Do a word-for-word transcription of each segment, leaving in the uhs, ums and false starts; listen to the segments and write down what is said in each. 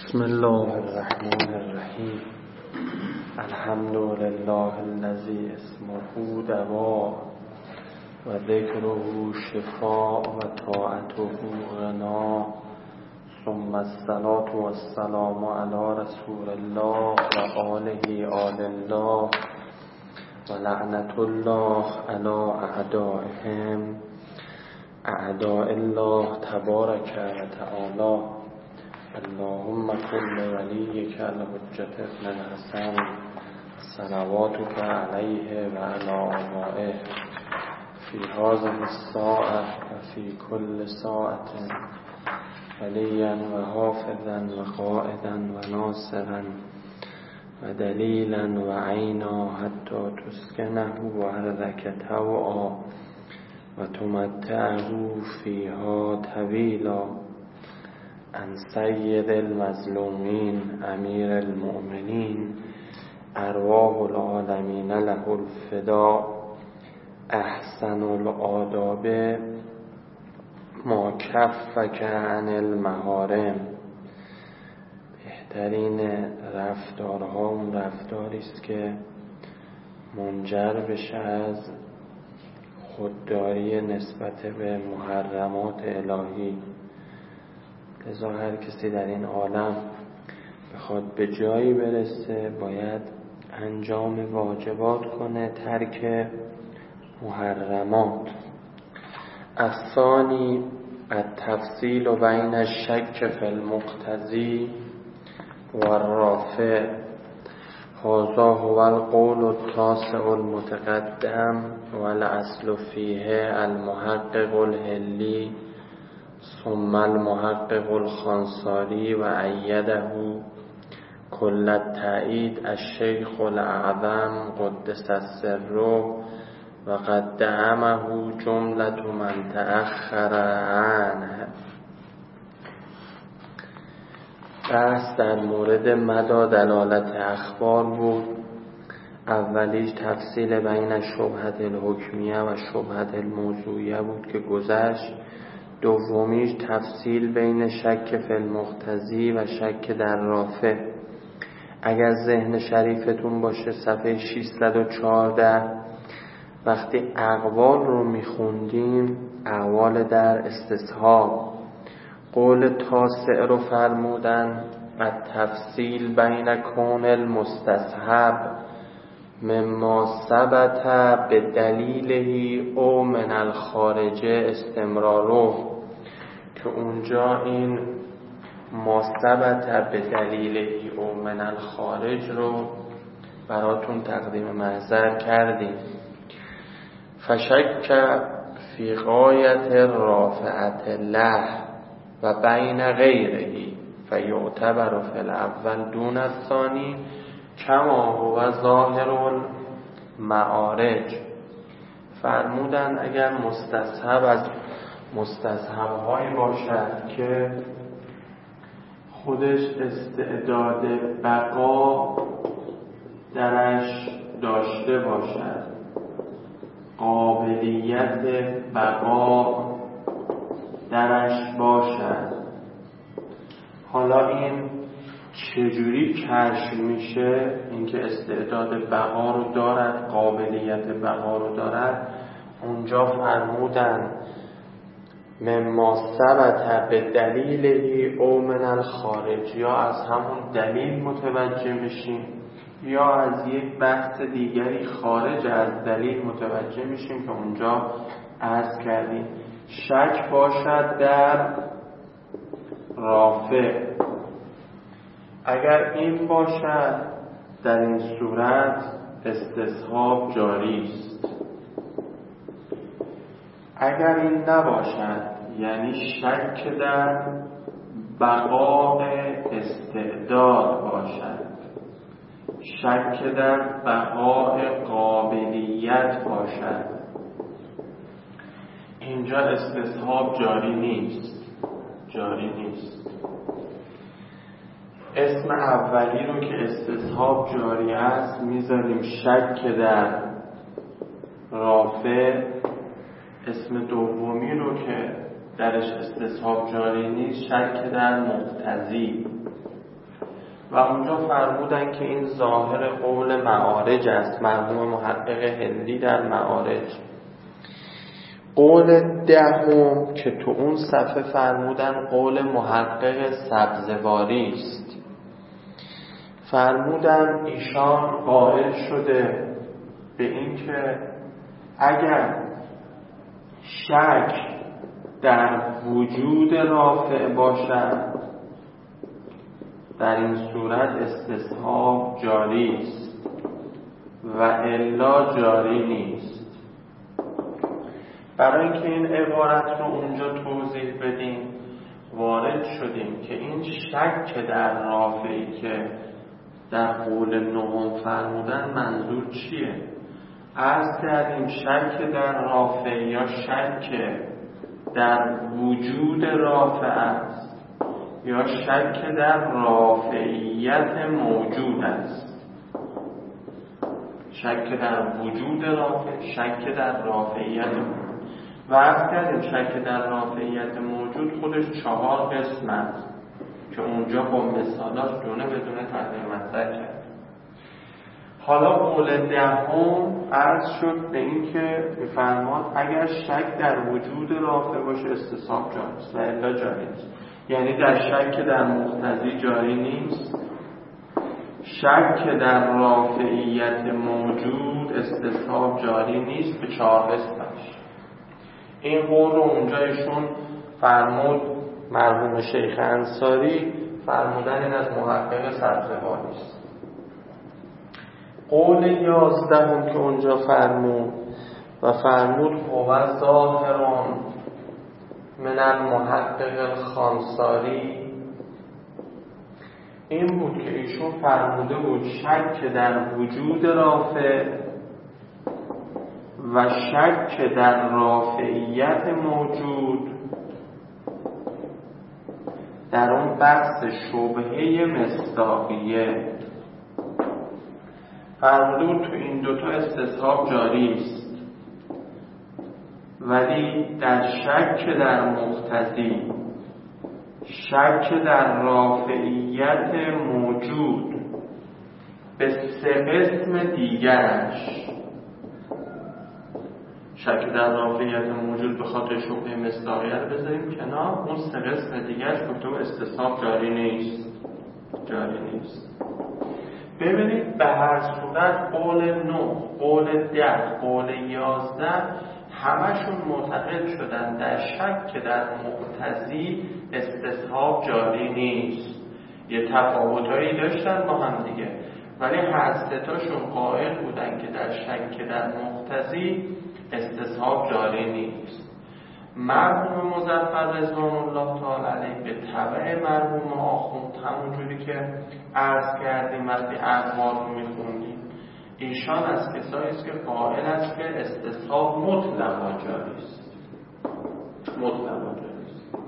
بسم الله الرحمن الرحیم. الحمد لله الذی اسمه دوا و ذکره شفاء و طاعته غنا، ثم الصلاة والسلام علی رسول الله و آله آل الله و لعنت الله علی اعدائهم اعداء الله تبارک و تعالی. اللهم كن وليك الحجة ابن الحسن صلواتك عليه وعلى آبائه في هذه الساعة وفي كل ساعة وليا وحافظا وقائدا وناصرا ودليلا وعينا حتى تسكنه أرضك طوعا وتمتعه فيها طويلا. عن سید المظلومین امیر المؤمنین ارواح العالمین له الفداء. احسن الآداب ما کفک عن المحارم. بهترین رفتارها اون رفتاری است که منجر بشه از خودداری نسبت به محرمات الهی. لذا هر کسی در این عالم بخواد به جایی برسه باید انجام واجبات کنه، ترک محرمات. الثانی التفصیل بین الشک فی المقتضی و الرافع. هذا هو القول التاسع المتقدم والاصل فیه المحقق الحلی ثم المحقق الخانساری و ایده کل التأیید الشیخ الاعظم قدس سره و قد دعمه جملة من تأخر عنه. بحث در مورد مدى دلالت اخبار بود. اولیش تفصیل بین شبهت الحکمیه و شبهت الموضوعیه بود که گذشت. دومیش تفصیل بین شک فی المقتضی و شک در رافع. اگر ذهن شریفتون باشه صفحه ششصد و چهارده وقتی اقوال رو میخوندیم، اقوال در استصحاب، قول تاسع رو فرمودن و تفصیل بین کون المستصحب مما ثبت به دلیله او من الخارجه استمراره، که اونجا این ما ثبت به دلیله او من الخارج رو براتون تقدیم محضر کردیم. فشک فی غایت رافعت له و بین غیره فیعتبر فی الاول دون الثانی کما هو ظاهر المعارج. فرمودن اگر مستصحب از مستصحب‌هایی باشد که خودش استعداد بقا درش داشته باشد، قابلیت بقا درش باشد، حالا این چجوری کشف میشه؟ اینکه استعداد بقا رو دارد، قابلیت بقا رو دارد. اونجا فرمودن مما ثبت به دلیله او من الخارج، یا از همون دلیل متوجه میشیم یا از یک بحث دیگری خارج از دلیل متوجه میشیم که اونجا عرض کردیم شک باشد در رافع. اگر این باشد در این صورت استصحاب جاری است. اگر این نباشد یعنی شک در بقاء استعداد باشد، شک در بقاء قابلیت باشد، اینجا استصحاب جاری نیست. جاری نیست. اسم اولی رو که استصحاب جاری است میذاریم شک در رافع. اسم دومی رو که درش استصحاب جاری نیست شک در مقتضی. و اونجا فرمودن که این ظاهر قول معارج است، مرحوم محقق هندی در معارج. قول دهم که تو اون صفحه فرمودن قول محقق سبزواری است. فرمودن ایشان قائل شده به این که اگر شک در وجود رافع باشد در این صورت استصحاب جاری است و الا جاری نیست. برای اینکه این عبارت رو اونجا توضیح بدیم وارد شدیم که این شک در رافعی که در قول نهم فرمودن منظور چیه. عرض کردیم شک در رافع یا شک در وجود رافع است یا شک در رافعیت موجود است. شک در وجود رافع، شک در رافعیت موجود. و عرض کردیم شک در رافعیت موجود خودش چهار قسم است که اونجا با مثالات دونه بدونه تحلیل مطرح کرد. حالا قول دهم عرض شد به این که می‌فرماد اگر شک در وجود رافع باشه استصحاب جاری است و الا جاری نیست. یعنی در شک در مقتضی جاری نیست، شک در رافعیت موجود استصحاب جاری نیست به چهار قسمش. این قول رو اونجا ایشون فرمود مرحوم شیخ انصاری فرمودن این از محقق سبزواری است. قول یازدهم که اونجا فرمود و فرمود هو ظاهرون من المحقق الخانساری، این بود که ایشون فرموده بود شک در وجود رافع و شک در رافعیت موجود در اون بحث شبهه مصداقیه فرموده بود تو این دوتا استصحاب جاری است، ولی در شک در مقتضی، شک در رافعیت موجود به سه قسم دیگرش، شک در رافعیت موجود به خاطر شبهه مصداقیه رو بذاریم کنار، اون سه قسم دیگرش گفتم استصحاب جاری نیست جاری نیست. ببینید به هر صورت قول نه، قول ده، قول یازده همشون معتقد شدن در شک که در مقتضی استصحاب جاری نیست. یه تفاوتایی داشتن با هم دیگه ولی هر سه تاشون قائل بودن که در شک که در مقتضی استصحاب جاری نیست. مرحوم مظفر رضوان الله تعالی علیه به تبع مرحوم آخوند همونجوری که عرض کردیم وقتی اقوال رو میخوندیم ایشان از کسایی است که قائل است که استصحاب مطلقا جاری است، مطلقا جاری است.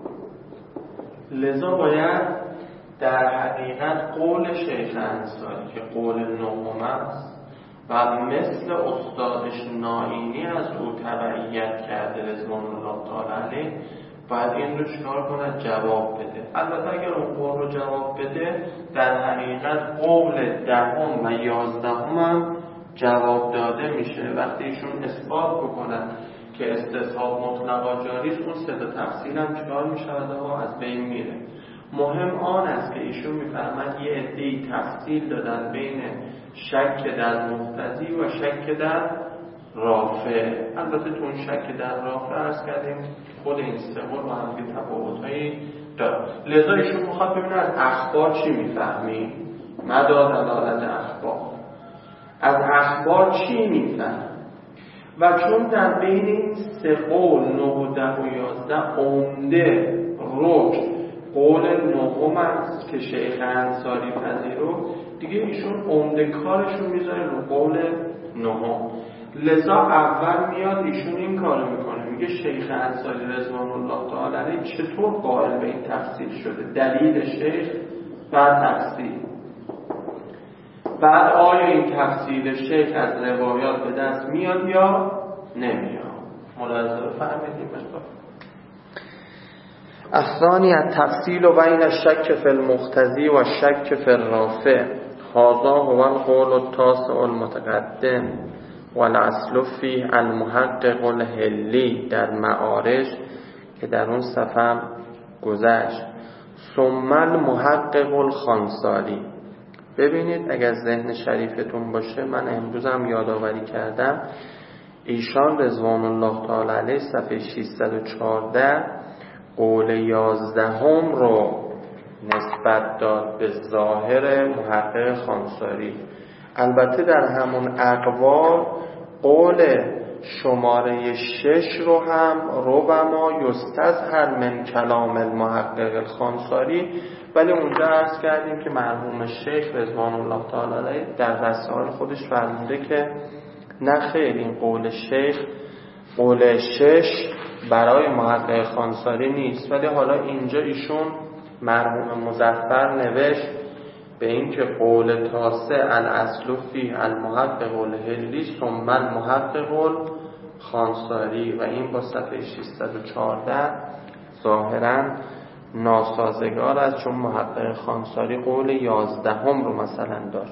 لذا باید در حقیقت قول شیخ انصاری که قول نهم است و مثل استادش نائینی از او تبعیت کرده رضوان الله تعالی علیه باید این رو چکار کند جواب بده. البته اگر اون قول رو جواب بده در حقیقت قول دهم و یازدهم هم جواب داده میشه. وقتی ایشون اثبات بکنن که استصحاب مطلقا جاری است اون سه تا تفصیل هم چکار میشود و از بین میره. مهم آن است که ایشون میفهمند یه عده‌ای تفصیل دادن بین شک در مقتضی و شک در رافع. البته تو اون شک در رافع عرض کردیم خود این سه قول با هم دیگه تفاوت‌هایی داره. لذا ایشون میخواد ببینه از اخبار چی میفهمیم، مدار دلالت اخبار، از اخبار چی میفهم. و چون در بین این سه قول نه و ده و یازده عمده رکن قول نهم است که شیخ انصاری پذیرو دیگه ایشون عمده کارشون میذاره رو قول نهم. لذا اول میاد ایشون این کارو میکنه میگه شیخ انصاری رضوان الله تعالی علیه چطور قائل به این تفصیل شده، دلیل شیخ بعد تفصیل، بعد آیا این تفصیل شیخ از روایات به دست میاد یا نمیاد. ملاحظه رو فهمیدیم. الثانی التفصیل بین الشک فی المقتضی و الشک فی الرافع. هذا هو القول التاسع المتقدم والاصل فیه المحقق الحلی در معارج که در اون صفحه گذشت. ثم المحقق الخانساری. ببینید اگر ذهن شریفتون باشه، من امروز هم یادآوری کردم، ایشان رضوان الله تعالی علیه صفحه ششصد و چهارده قول یازدهم رو نسبت داد به ظاهر محقق خانساری. البته در همون اقوال قول شماره شش رو هم ربما یستظهر من کلام المحقق الخانساری، ولی اونجا عرض کردیم که مرحوم شیخ رضوان الله تعالی علیه در رسائل خودش فرموده که نه خیر، این قول شیخ قول شش برای محقق خانساری نیست، ولی حالا اینجا ایشون مرحوم مظفر نوشت به این که قول تاسع الاصل فیه المحقق الحلی ثم المحقق الخانساری، و این با صفحه ششصد و چهارده ظاهراً ناسازگار است، چون محقق خانساری قول یازدهم رو مثلا داشت.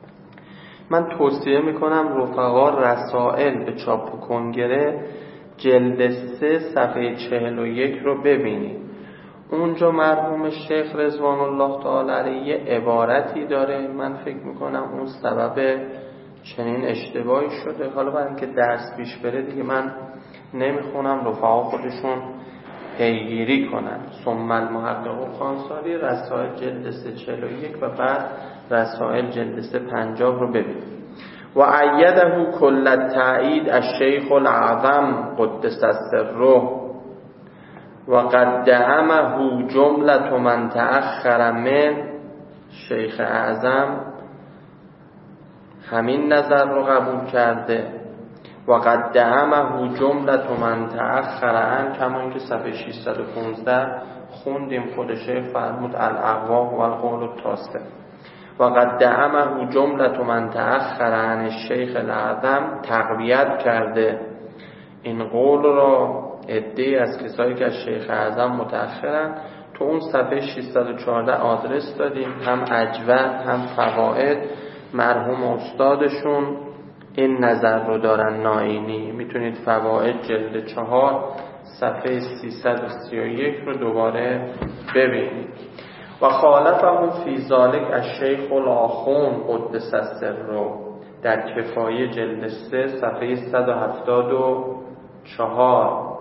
من توصیه میکنم رفقا رسائل به چاپ و کنگره جلد سه صفحه چهل و یک رو ببینید. اونجا مرحوم شیخ رضوان الله تعالی علیه عبارتی داره، من فکر میکنم اون سبب چنین اشتباهی شده. حالا برای اینکه درس پیش بره دیگه من نمیخونم، رفقا خودشون پیگیری کنن. ثم المحقق الخانساری رسائل جلد سه چهل و یک و بعد رسائل جلد سه پنجاه رو ببینید. و ایده کل التأیید الشیخ الاعظم قدس سره و قدمه جملة من تأخر من. شیخ اعظم همین نظر رو قبول کرده. و قدمه جملة من تأخر عن، کما اینکه صفحه ششصد و پانزده خوندیم خود شیخ فرمود الاقوا و القول التاسع. و قدمه جملة من تأخر عن الشیخ الاعظم، تقویت کرده این قول را عده‌ای از کسایی که از شیخ اعظم متأخرن. تو اون صفحه ششصد و چهارده آدرس دادیم، هم اجود هم فوائد. مرحوم استادشون این نظر رو دارن نائینی. میتونید فوائد جلد چهار صفحه سیصد و سی و یک رو دوباره ببینید. و خالفه فی ذلک الشیخ الاخون قدس سره در کفایه جلد سه صفحه صد و هفتاد و چهار.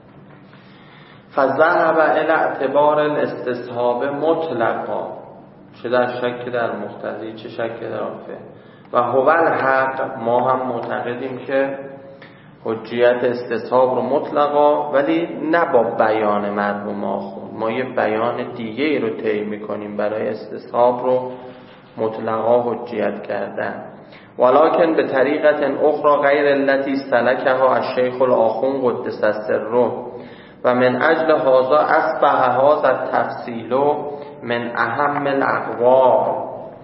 فذهب الى اعتبار الاستصحاب مطلقا، چه در شک در مقتضی چه شک در رافع. و هو الحق، ما هم معتقدیم که حجیت استصحاب رو مطلقا، ولی نه با بیان مرحوم آخوند. ما یه بیان دیگه ای رو طی می‌کنیم برای استصحاب رو مطلقا حجیت کردن. ولکن به طریقت اخرى غیر التي سلکها الشیخ الاخون قدس سره و من اجل هذا اصبح هذا التفصیل من اهم الاقوال.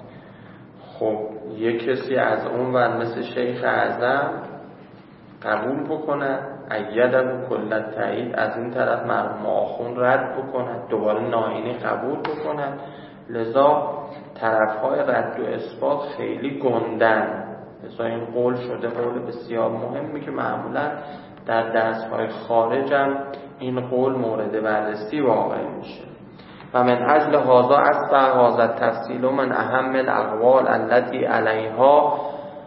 خب یک کسی از اون ور مثل شیخ اعظم قبول بکنه، ایده کل التأیید، از این طرف مرحوم آخون رد بکنه، دوباره نائینی قبول بکنه. لذا طرفهای رد و اثبات خیلی گندن. لذا این قول شده قول بسیار مهمی که معمولا در درس‌های خارج هم این قول مورد بررسی واقع میشه. و من اجل هذا اصبح هذا التفصیل من اهم الاقوال التي علیها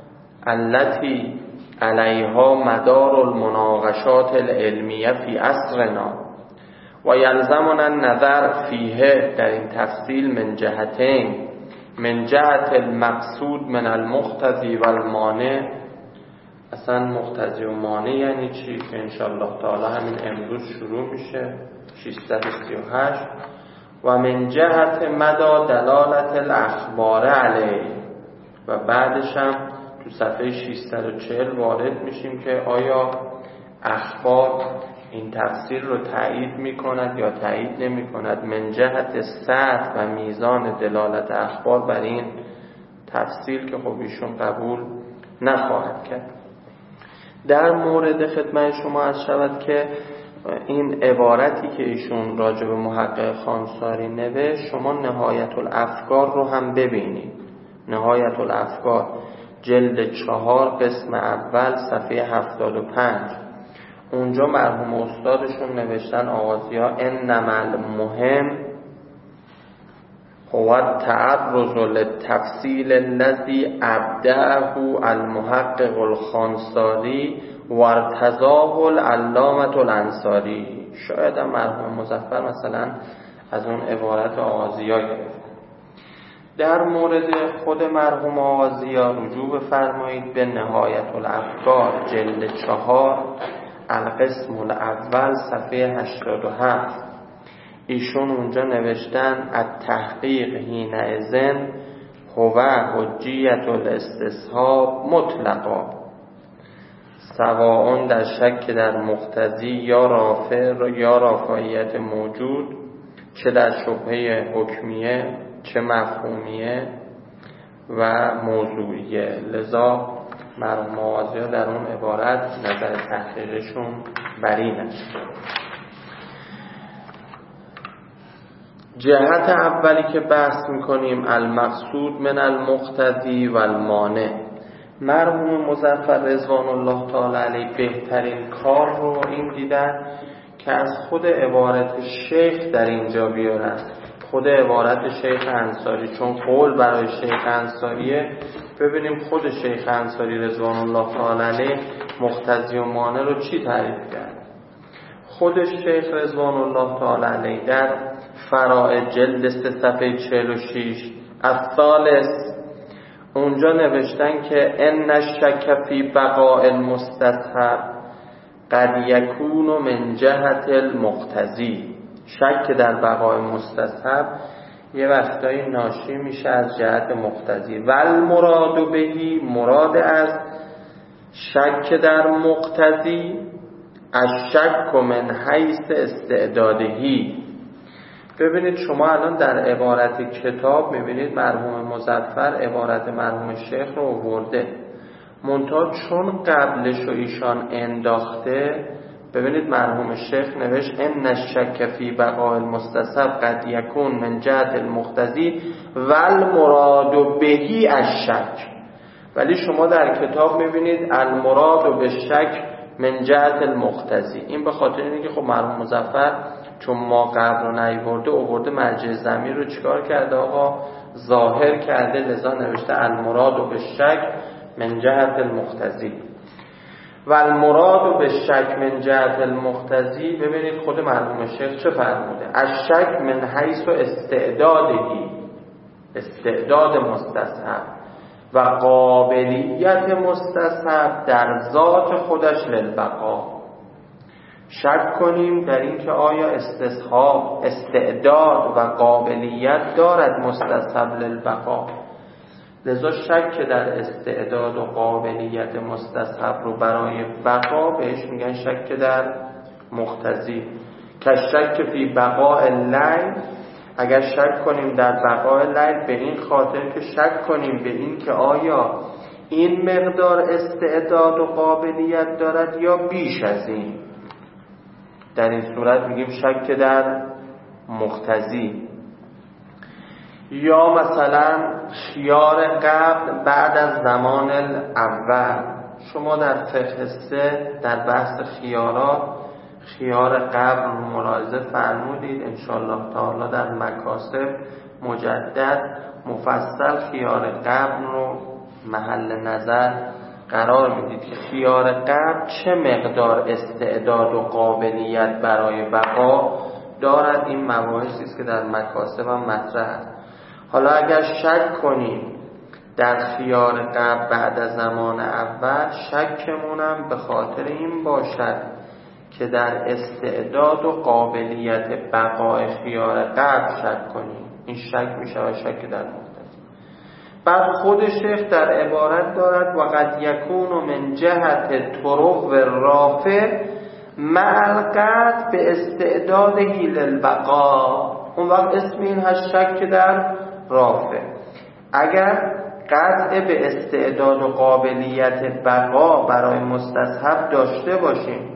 التي علیها مدار المناقشات العلمیه فی عصرنا و یلزمنا النظر فیه، در این تفصیل من جهتین. من جهت المقصود من المقتضی و المانع. اصلا مقتضی و مانع یعنی چی که انشاءالله تعالی همین امروز شروع میشه ششصد و سی و هشت. و من جهت مدى دلالت الاخبار علیه، و بعدش هم تو صفحه ششصد و چهل وارد میشیم که آیا اخبار این تفسیر رو تایید میکند یا تایید نمیکند. من جهت سطح و میزان دلالت اخبار بر این تفسیر که خب ایشون قبول نخواهد کرد. در مورد خدمت شما عرض شود که این عبارتی که ایشون راجع به محقق خانساری نوشت، شما نهایت الافکار رو هم ببینید. نهایت الافکار جلد چهار قسم اول صفحه هفتاد و پنج، اونجا مرحوم استادشون نوشتن آغازی‌ها انما المهم هو التعرض للتفصیل الذی ابدعه المحقق الخانساری و ارتضاه العلامة الانصاری. شاید هم مرحوم مظفر مثلا از اون عبارت آغازی‌ها گرفت. در مورد خود مرحوم آغازی‌ها رجوع بفرمایید به نهایت الافکار جلد چهار القسم الاول صفحه هشتاد و هفت. ایشون اونجا نوشتن التحقیق حینئذ هو حجیت الاستصحاب مطلقا سواء در شک در مقتضی یا رافع یا رافعیت موجود، چه در شبهه حکمیه چه مفهومیه و موضوعیه. لذا مرحوم آغازی‌ها در اون عبارت نظر تحقیقشون بر این است. جهت اولی که بحث میکنیم المقصود من المقتضی و المانع. مرحوم مظفر رضوان الله تعالی علیه بهترین کار رو این دیدن که از خود عبارت شیخ در اینجا بیارن، خود عبارت شیخ انصاری، چون قول برای شیخ انصاریه. ببینیم خود شیخ انصاری رضوان الله تعالی علیه مقتضی و مانع رو چی تعریف کرد. خودش شیخ رضوان الله تعالی علیه در فرائض جلد سه صفحه چهل و شش الثالث اونجا نوشتن که ان الشک فی بقاء المستصحب قد یکون من جهت المقتضی. شک در بقای مستصحب یه وقتایی ناشی میشه از جهت مقتضی. و المراد بهی، مراد از شک در مقتضی الشک من حیث استعدادهی. ببینید شما الان در عبارت کتاب میبینید مرحوم مظفر عبارت مرحوم شیخ رو آورده، منتها چون قبلش رو ایشان انداخته، ببینید مرحوم شیخ نوشت ان الشک فی بقاء المستصحب قد یکون من جهت المقتضی و المراد بهی الشک. ولی شما در کتاب میبینید المراد بالشک من جهت المقتضی. این به خاطر اینه که خب مرحوم مظفر چون ما قبل رو نیورده آورده مرجع ضمیر رو چیکار کرده آقا؟ ظاهر کرده، لذا نوشته المراد بالشک من جهت المقتضی. و المراد بالشک من جهت المقتضی، ببینید خود مرحوم شیخ چه فرموده؟ الشک من حیث استعدادهی، استعداد مستصحب و قابلیت مستصحب در ذات خودش للبقا. شک کنیم در این که آیا استصحاب استعداد و قابلیت دارد مستصحب للبقا. لذا شک در استعداد و قابلیت مستصحب رو برای بقا بهش میگن شک در مقتضی. که شک فی بقاء اللیل، اگر شک کنیم در بقاء لیل به این خاطر که شک کنیم به این که آیا این مقدار استعداد و قابلیت دارد یا بیش از این، در این صورت میگیم شک در مقتضی. یا مثلا خیار قبل بعد از زمان اول. شما در فقه سه در بحث خیارات خیار قبل رو ملاحظه فرمودید، انشاءالله تعالی در مکاسب مجدد مفصل خیار قبل رو محل نظر قرار میدید که خیار قبل چه مقدار استعداد و قابلیت برای بقا دارد. این مباحثی است که در مکاسب هم مطرح است. حالا اگر شک کنیم در خیار قبل بعد از زمان اول، شکمونم به خاطر این باشد که در استعداد و قابلیت بقای خیار قبل شک کنیم. این شک میشه و شک در مقتضی. بعد خود شیخ در عبارت دارد و قد یکون من جهت طرق رافع مع القطع به استعدادهی للبقا. اون وقت اسم این هست شک در رافع. اگر قطع به استعداد و قابلیت بقا برای مستصحب داشته باشیم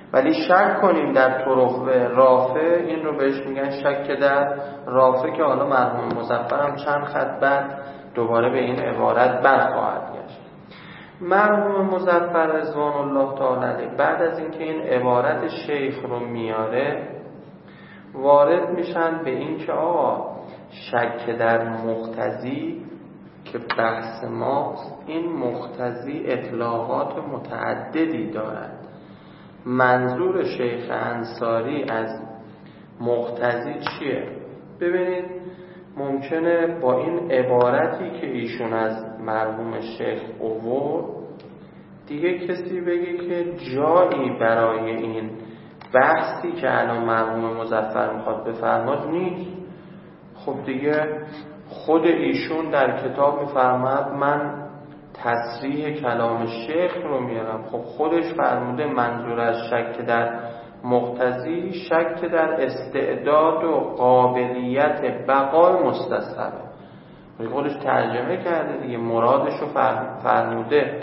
ولی شک کنیم در طرق رافع، این رو بهش میگن شک در رافع، که حالا مرحوم مظفر هم چند خط بعد دوباره به این عبارت برخواهد گشت. مرحوم مظفر رضوان الله تعالی علیه بعد از اینکه این عبارت شیخ رو میاره وارد میشن به این که آقا شک در مقتضی که بحث ماست، این مقتضی اطلاقات متعددی دارد. منظور شیخ انصاری از مقتضی چیه؟ ببینید ممکنه با این عبارتی که ایشون از مرحوم شیخ آورد دیگه کسی بگه که جایی برای این بحثی که الان مرحوم مظفر میخواد بفرماد نیست. خب دیگه خود ایشون در کتاب میفرماد من تصریح کلام شیخ رو میارم. خب خودش فرموده منظور از شک در مقتضی شک در استعداد و قابلیت بقای مستصحبه. خودش ترجمه کرده دیگه، مرادش رو فرموده.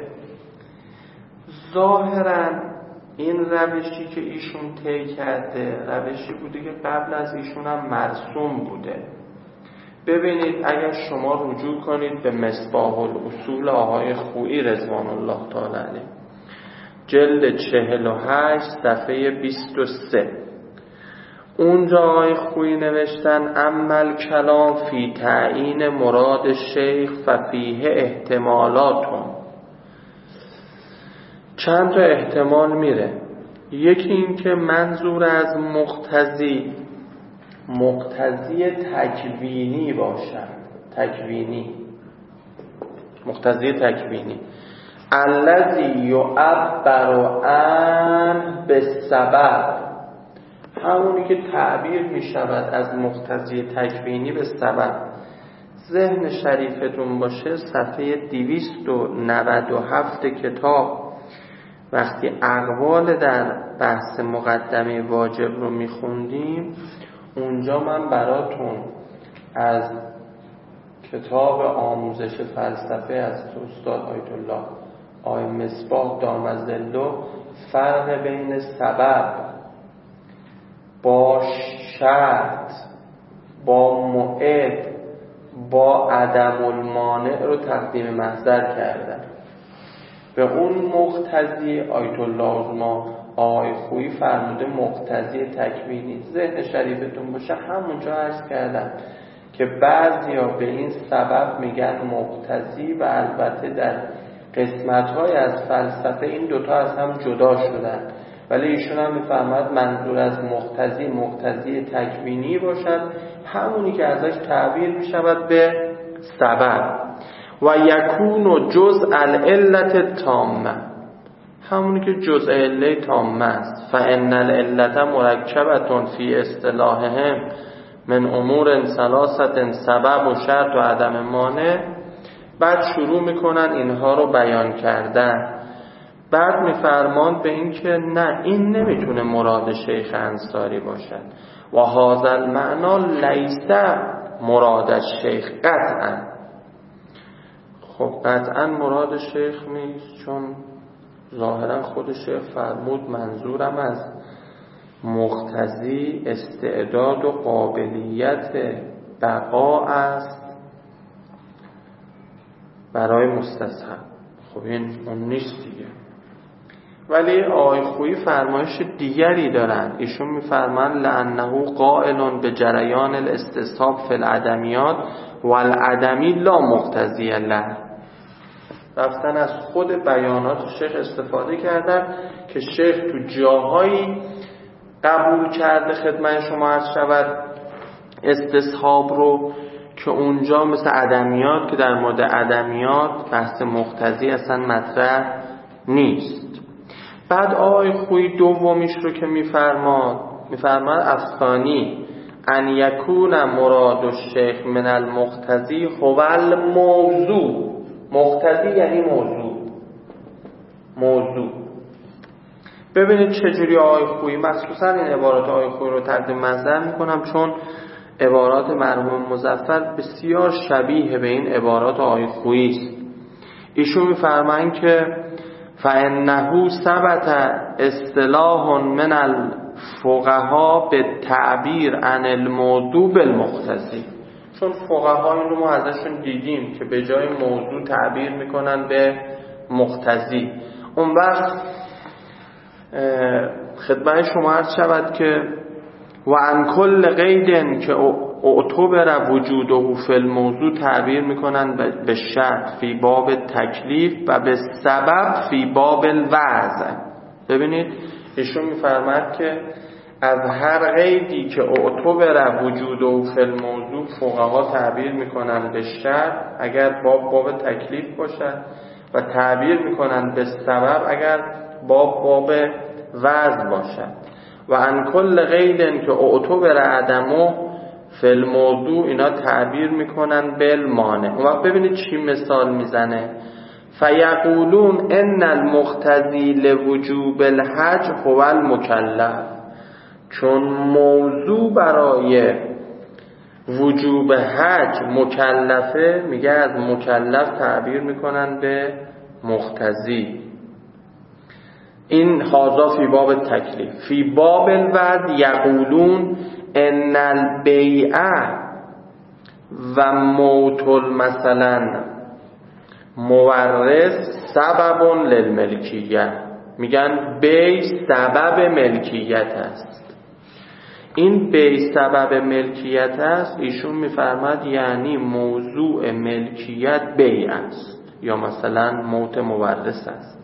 ظاهراً این روشی که ایشون طی کرده روشی بوده که قبل از ایشون هم مرسوم بوده. ببینید اگر شما رجوع کنید به مصباح الاصول آقای خویی رضوان الله تعالی علیه جلد چهل و هشت صفحه بیست و سه، اونجا آقای خویی نوشتن عمل کلام فی تعیین مراد شیخ ففیه احتمالاتون. چند تا احتمال میره. یکی این که منظور از مقتضی مقتضی تکوینی باشد، تکوینی مقتضی تکوینی الذی یعبر عن بالسبب، همونی که تعبیر می شود از مقتضی تکوینی به سبب. ذهن شریفتون باشه صفحه دویست و نود و هفت کتاب وقتی اقوال در بحث مقدمه واجب رو می خوندیم، اونجا من براتون از کتاب آموزش فلسفه از استاد آیت الله آقای مصباح دامظله فرق بین سبب با شرط با موعد با عدم المانع رو تقدیم محضر کردن. به اون مقتضی آیت الله ما آقای خویی فرموده مقتضی تکوینی. ذهن شریفتون باشه همونجا عرض کردن که بعضیا به این سبب میگن مقتضی و البته در قسمت‌های از فلسفه این دوتا از هم جدا شدن، ولی ایشون هم میفرماد منظور از مقتضی مقتضی تکوینی باشد، همونی که ازش تعبیر میشود به سبب. و یکون جزء العلت تامه، همونی که جزء علت تامه است. فان العلت مرکبه فی اصطلاحهم من امور ثلاثه سبب و شرط و عدم مانع. بعد شروع میکنن اینها رو بیان کردن. بعد میفرمان به این که نه، این نمیتونه مراد شیخ انصاری باشد و هذا المعنی لیس مراد شیخ قطعا. خب قطعا مراد شیخ نیست، چون ظاهرا خود شیخ فرمود منظورم از مقتضی استعداد و قابلیت بقا است برای مستصحب. خب این اون نیست دیگه. ولی آقای خویی فرمایش دیگری دارن. ایشون میفرمان لانه قائل به جریان الاستصحاب فی العدمیات والعدمی لا مقتضی له. رفتن از خود بیانات شیخ استفاده کردن که شیخ تو جاهایی قبول کرده خدمت شما عرض شود استصحاب رو که اونجا مثل عدمیات که در مورد عدمیات بحث مقتضی اصلا مطرح نیست. بعد آقای خویی دومیش رو که میفرماد میفرماد افغانی ان یکون مراد الشیخ من المقتضی هو الموضوع. مقتضی یعنی موضوع. موضوع ببینید چجوری آقای خویی، مخصوصا این عبارات آقای خویی رو تقدیم منظر میکنم چون عبارات مرحوم مظفر بسیار شبیه به این عبارات آقای خویی است. ایشون میفرمایند که فانه ثبت اصطلاح من الفقهاء به تعبیر عن الموضوع بالمقتضی. چون فقها این رو ما ازشون دیدیم که به جای موضوع تعبیر میکنن به مقتضی. اون وقت خدمت شما عرض شود که و عن کل قید که اعتبر وجوده فی الموضوع تعبیر میکنن به شرط فی باب تکلیف و به سبب فی باب الوضع. ببینید ایشون میفرماد که از هر قیدی که اعتبر وجوده فی الموضوع فقها تعبیر میکنن به شرط اگر باب باب تکلیف باشد و تعبیر میکنن به سبب اگر باب باب وضع باشد. و عن کل قید که اعتبر عدمو فی الموضوع اینا تعبیر میکنن بالمانع. و ببینید چی مثال میزنه. فیقولون ان المقتضی لوجوب الحج هو المکلف. چون موضوع برای وجوب حج مکلفه، میگه از مکلف تعبیر میکنن به مقتضی. این هازا فی باب تکلیف. فی باب الوضع یقولون ان البیعه و موت مثلا مورث سبب للملکیه. میگن بی سبب ملکیت است. این بی سبب ملکیت است ایشون میفرماد یعنی موضوع ملکیت بی است یا مثلا موت مورث است.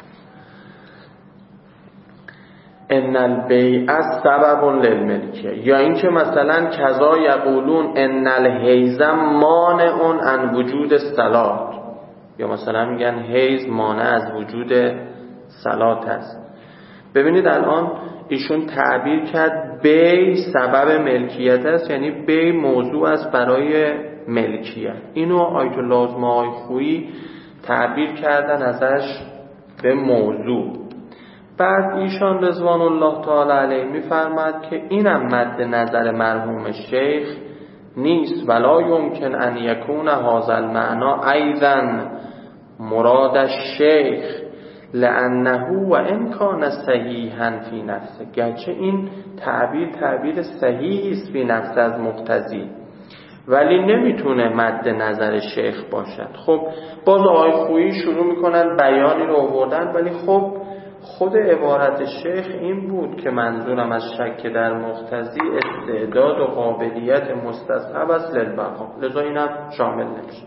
ان البیع سبب للملکیه. یا اینکه مثلا کذا یقولون ان الحیز مانع عن وجود الصلات. یا مثلا میگن حیز مانع از وجود صلات است. ببینید الان ایشون تعبیر کرد بی سبب ملکیت است، یعنی بی موضوع است برای ملکیت. اینو آیت الله ازمای خویی تعبیر کردن ازش به موضوع. بعد ایشان رضوان الله تعالی علیه میفرماد که اینم مد نظر مرحوم شیخ نیست ولا یمکن ان یکون هذا المعنی ایضا مراد الشیخ لانه و ان کان صحیحا فی نفسه. گرچه این تعبیر تعبیر صحیحی است فی نفس از مقتضی ولی نمیتونه مد نظر شیخ باشد. خب باز آقای خویی شروع میکنن بیانی رو آوردن ولی خب خود عبارت شیخ این بود که منظورم از شک در مقتضی استعداد و قابلیت مستصحب است للبقا، لذا اینم شامل نمیشه.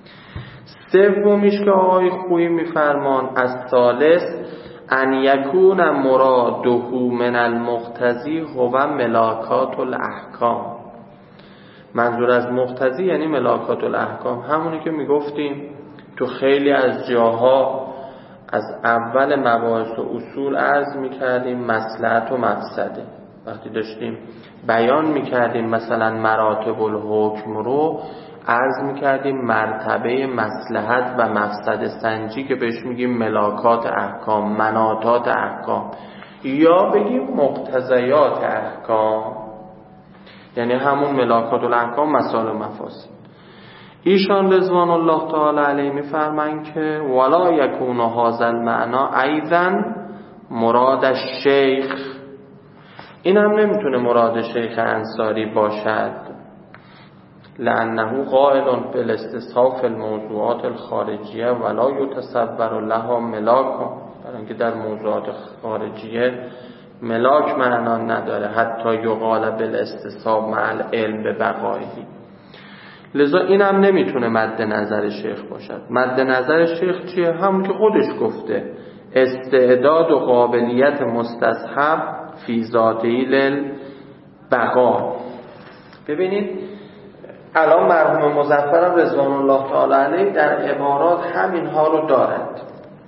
سومیش که آقای خویی میفرمان از ثالث ان یکون مراده من المقتضی هو ملاکات الاحکام. منظور از مقتضی یعنی ملاکات الاحکام، همونی که میگفتیم تو خیلی از جاها از اول مباحث و اصول عرض میکردیم مصلحت و مفسده. وقتی داشتیم بیان میکردیم مثلا مراتب الحکم رو عرض میکردیم مرتبه مصلحت و مفسده سنجی که بهش میگیم ملاکات احکام، مناطات احکام، یا بگیم مقتضیات احکام، یعنی همون ملاکات الاحکام مسائل و مفاسد. ایشان رضوان الله تعالی علیه میفرمایند که ولا یکون هذا المعنی ایضا مراد الشیخ. این هم نمیتونه مراد شیخ انصاری باشد لانه قائل بالاستصحاف الموضوعات الخارجیه ولا یتصور لها ملاک. برای اینکه در موضوعات خارجیه ملاک معنا نداره حتی یقال بالاستصحاب مع العلم به بقایه. لذا اینم نمیتونه مد نظر شیخ باشد. مد نظر شیخ چیه؟ همون که خودش گفته استعداد و قابلیت مستصحب فی ذاتی للبقا. ببینید الان مرحوم مظفر رضوان الله تعالی علیه در عبارات همین ها رو دارد.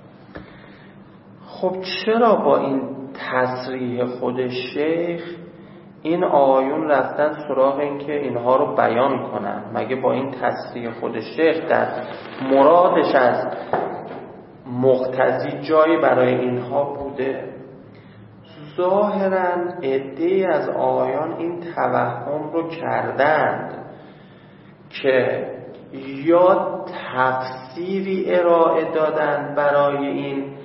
خب چرا با این تصریح خود شیخ این آیون رفتن سراغ این که اینها رو بیان کنن؟ مگه با این تصریح خود شیخ در مرادش از مقتضی جایی برای اینها بوده؟ ظاهراً عده‌ای از آیان این توهم رو کردند که یا تفسیری ارائه دادن برای این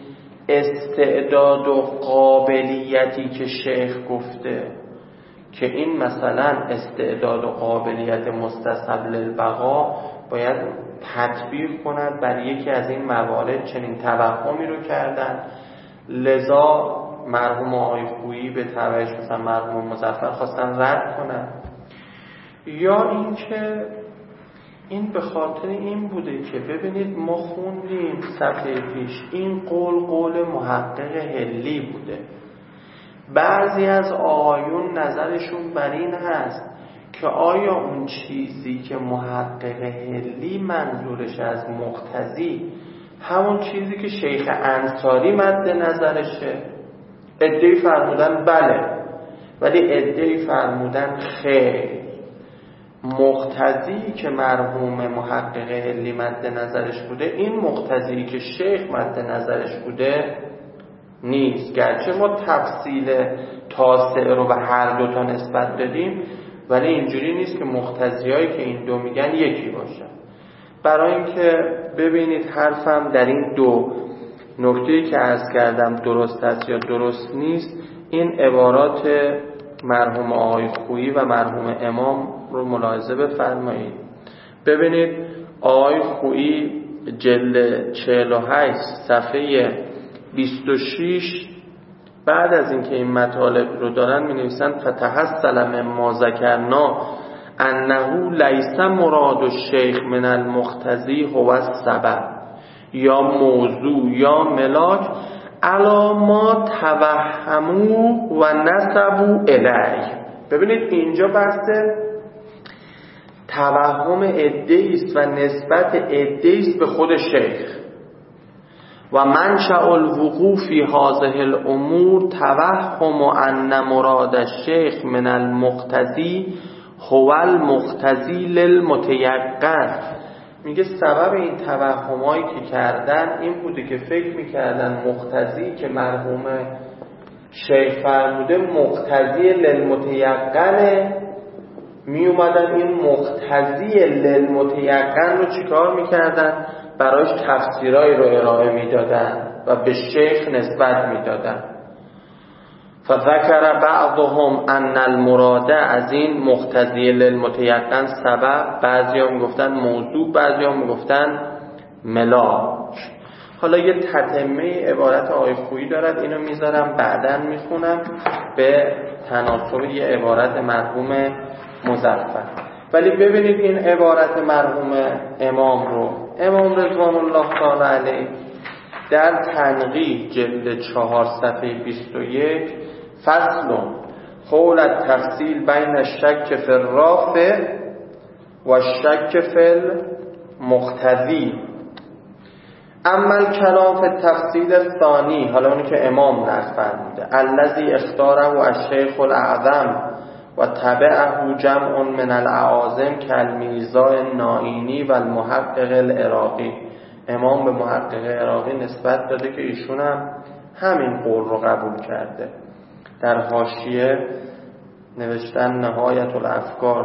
استعداد و قابلیتی که شیخ گفته که این مثلا استعداد و قابلیت مستصحب للبقا باید تطبیق کند بر یکی از این موارد، چنین توهمی رو کردن، لذا مرحوم آقای خویی به تبعش مثلا مرحوم مظفر خواستن رد کنن. یا این که این به خاطر این بوده که ببینید ما خوندیم صفحه پیش این قول قول محقق حلی بوده. بعضی از آیون نظرشون بر این هست که آیا اون چیزی که محقق حلی منظورش از مقتضی همون چیزی که شیخ انصاری مد نظرشه؟ عده‌ای فرمودن بله، ولی عده‌ای فرمودن خیر، مقتضی که مرحوم محقق حلی مد نظرش بوده این مقتضی که شیخ مد نظرش بوده نیست. گرچه ما تفصیل تاسع رو به هر دو تا نسبت دادیم، ولی اینجوری نیست که مقتضیایی که این دو میگن یکی باشن. برای اینکه ببینید حرفم در این دو نکته‌ای که عرض کردم درست است یا درست نیست، این عبارات مرحوم آقای خویی و مرحوم امام رو ملاحظه بفرمایید. ببینید آقای خویی جلد چهل و هشت صفحه بیست و شش بعد از اینکه این مطالب رو دارن می نویسن فتحصل مما ذکرنا انه لیس مراد الشیخ من المقتضی هو السبب یا موضوع یا ملاک علی ما توهمو و نسبو الیه. ببینید اینجا بحث توهم عده‌ای است و نسبت عده‌ای است به خود شیخ و منشأ الوقوع فی هذه الامور توهم ان مراد الشیخ من المقتضی هو المقتضی للمتیقن. میگه سبب این توهمایی که کردن این بوده که فکر میکردن مقتضی که مرحوم شیخ فرموده مقتضی للمتیقنه، می اومدن این مقتضی للمتیقن رو چیکار میکردن؟ براش تفسیرایی رو ارائه میدادن و به شیخ نسبت میدادن. فذکر بعضهم ان المراد از این مقتضی للمتیقن سبب، بعضی ها میگفتن موضوع، بعضی ها میگفتن ملاک. حالا یه تتمه عبارت آقای خویی دارد، اینو میذارم بعداً میخونم به تناسب یه عبارت مرحوم مظفر. ولی ببینید این عبارت مرحوم امام رو، امام رضوان الله تعالی علیه در تنقیح جلد چهار صفحه بیست و یک فصل حول التفصیل بین الشک فی الرافع و الشک فی المقتضی اما الکلام فی التفصیل الثانی، حالا اونی که امام نقل فرموده، الذی اختاره الشیخ الاعظم و تبعه جمع من الاعاظم کالمیرزا النائینی و المحقق العراقی. امام به محقق عراقی نسبت داده که ایشون هم همین قول رو قبول کرده. در حاشیه نوشتن نهایت الافکار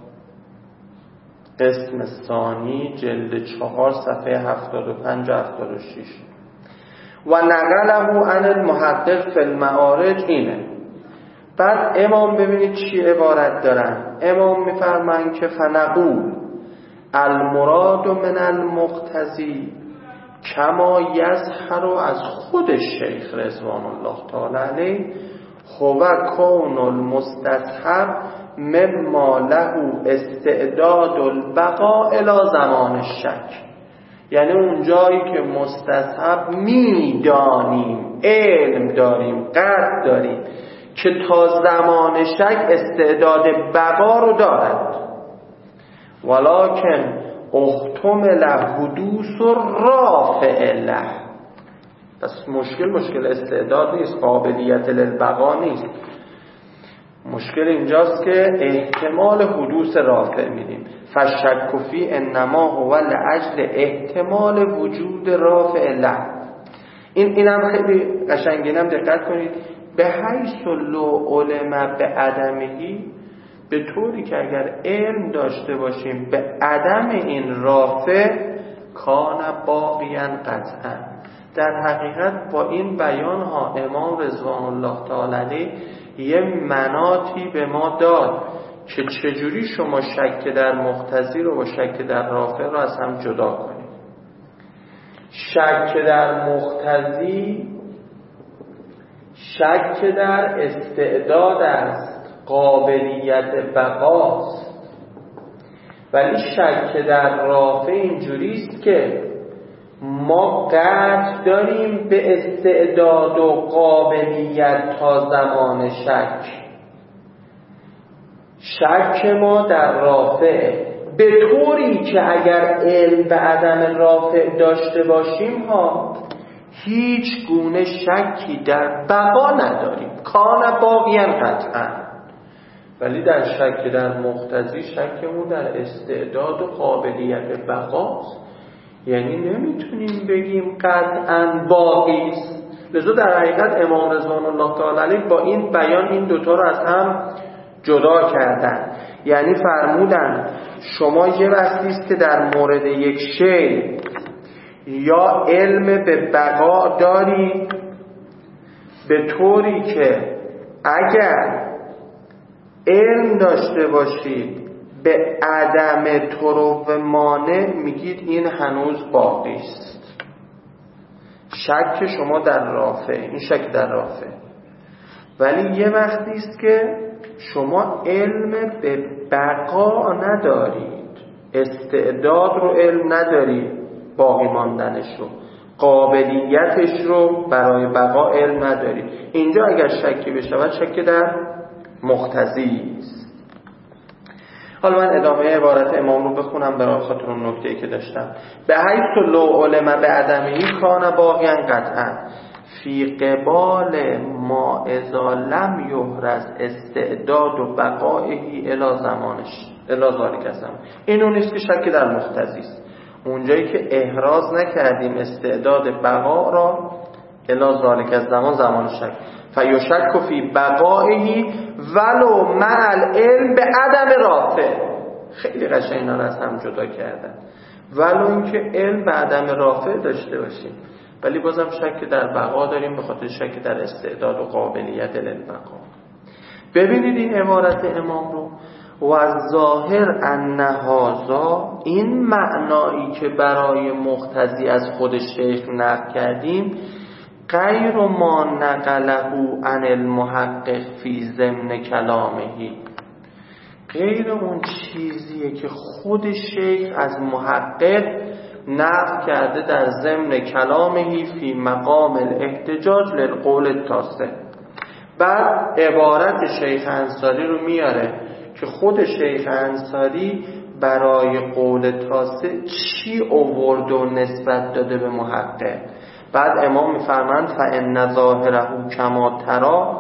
قسم ثانی جلد چهار صفحه هفتاد و پنج و هفتاد و شش و نقله عن المحقق فی المعارج اینه. بعد امام ببینید چی عبارت دارن. امام میفرمایند که فنقول المراد من المقتضی کما یظهر از خود شیخ رضوان الله تعالی علیه هو کون المستصحب مما له استعداد البقاء الی زمان الشک. یعنی اون جایی که مستصحب میدانیم، علم داریم، قطع داریم که تا زمان شک استعداد بقا رو دارد، ولکن احتمل حدوث رافع له. پس مشکل مشکل استعداد نیست، قابلیت للبقا نیست. مشکل اینجاست که احتمال حدوث رافع میدیم. فشک فی انما هو لاجل احتمال وجود رافع له. این اینم خیلی قشنگه، اینم دقت کنید. به حیث لو علم به عدمهی، به طوری که اگر علم داشته باشیم به عدم این رافع کان باقیاً قطعاً، در حقیقت با این بیان ها امام رضوان الله تعالی علیه یه مناطی به ما داد که چجوری شما شک در مقتضی رو با شک در رافع رو از هم جدا کنید. شک در مقتضی شک در استعداد است، قابلیت بقاست، ولی شک در رافع اینجوری است که ما قطع داریم به استعداد و قابلیت تا زمان شک. شک ما در رافع به طوری که اگر علم به عدم رافع داشته باشیم ها هیچ گونه شکی در بقا نداریم، کان باقیاً قطعاً. ولی در شک در مقتضی شکمون در استعداد و قابلیت بقاست، یعنی نمیتونیم بگیم قطعاً باقی است. لذا در حقیقت امام رضوان الله تعالی علیه با این بیان این دوتا رو از هم جدا کردن. یعنی فرمودن شما یه وقتی است که در مورد یک شی یا علم به بقا داری به طوری که اگر علم داشته باشید به عدم طرق مانع میگید این هنوز باقی است. شک شما در رافع، این شک در رافع. ولی یه وقتی است که شما علم به بقا ندارید، استعداد رو علم ندارید باقی ماندنش رو، قابلیتش رو برای بقا علم ندارید. اینجا اگر شکی بشود شک در مقتضی است. حالا من ادامه عبارت امام رو بخونم برای خاطر اون نکته‌ای که داشتم. به حیث لو علم به عدمهی کان باقیاً قطعاً فی قبال ما اذا لم یحرز استعداد و بقائه الی زمانش الی ذالک زمان. این اون نیست که شک در مقتضی است، اونجایی که احراز نکردیم استعداد بقا را الی ذالک زمان زمان شک فیشک فی بقائه ولو مع العلم به عدم رافع. خیلی قشنگ اینا رو از هم جدا کردن. ولو اینکه علم به عدم رافع داشته باشیم ولی بازم شک در بقا داریم به خاطر شک در استعداد و قابلیت للبقا. ببینید این عبارت امام رو و ظاهر ان هذا، این معنایی که برای مقتضی از خود شیخ نقل کردیم غیر ما نقله عن المحقق فی ضمن کلامه، غیر اون چیزیه که خود شیخ از محقق نقل کرده در ضمن کلامه فی مقام الاحتجاج للقول التاسع. بعد عبارت شیخ انصاری رو میاره که خود شیخ انصاری برای قول تاسع چی آورد و نسبت داده به محقق. بعد امام میفرمند فان ظاهره کما ترى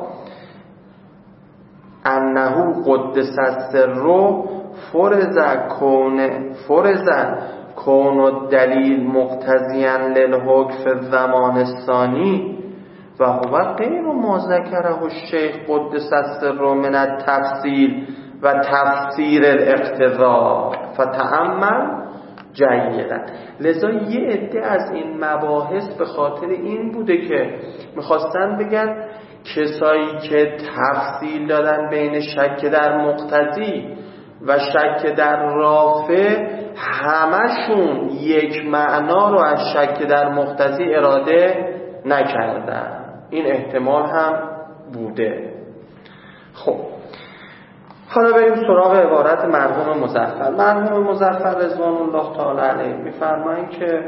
انه قدس السر فرض کون فرض کون الدلیل مقتضیا للحکم فی الزمان الثانی و هو غیر ما ذکره الشیخ قدس السر من التفصیل و تفسیر الاقتضاء فتأمل جیدا. لذا یه عده از این مباحث به خاطر این بوده که میخواستن بگن کسایی که تفصیل دادن بین شک در مقتضی و شک در رافع همشون یک معنا رو از شک در مقتضی اراده نکردن. این احتمال هم بوده. خب حالا بریم سراغ عبارت مرحوم مظفر. مرحوم مظفر رضوان الله تعالی علیه میفرمایند که